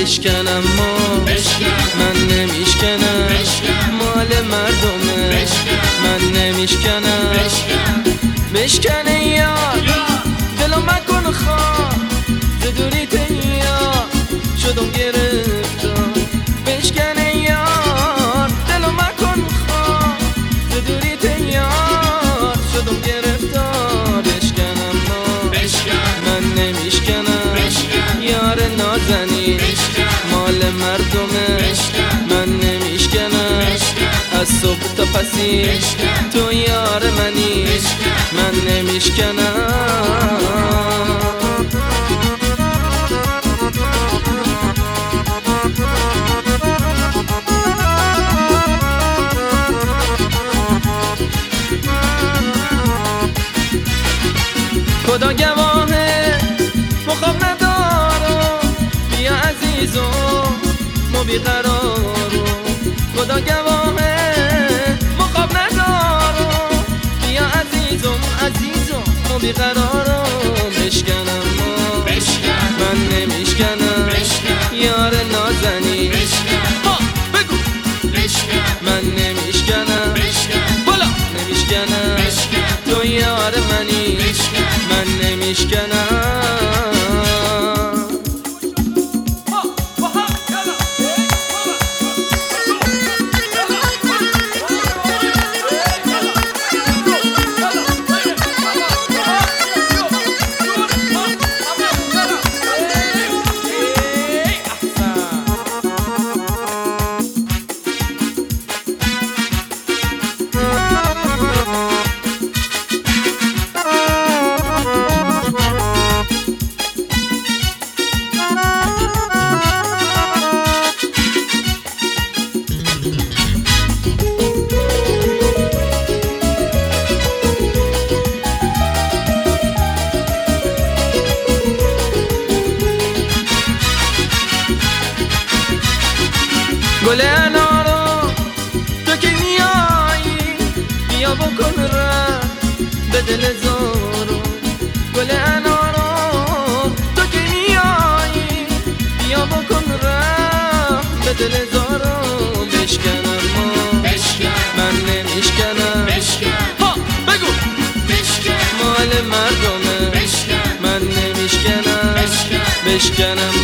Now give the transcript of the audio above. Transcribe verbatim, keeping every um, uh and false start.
بشکنم ما من نمیشکنم، مال مردمه من نمیشکنم. بشکنه یار دلو مکن خواه، زدوری تیار شدم گرفتار. بشکنه یار دلو مکن خواه، زدوری تیار شدم گرفتار. بشکنم ما من نمیشکنم، یار نازنی مال مردمه من نمیشکنم. از صبح تا پسی تو یار منی من نمیشکنم. خدا گواهه مخواب ندارم، بیا عزیزم ما بیقرارم. خدا گواهه مخواب ندارم، بیا عزیزم عزیزم ما بیقرارم. بشکنم ما من نمیشکنم، یار نازنی ها بگو من نمیشکنم، بالا نمیشکنم. تو یار منی من نمیشکنم. گل انارو تو که میایی بیا بکن رم به دل زارو. گل انارو تو که میایی بیا بکن رم به دل زارو. بشکنم ما من نمیشکنم، ها بگو مال مردمه من نمیشکنم. بشکنم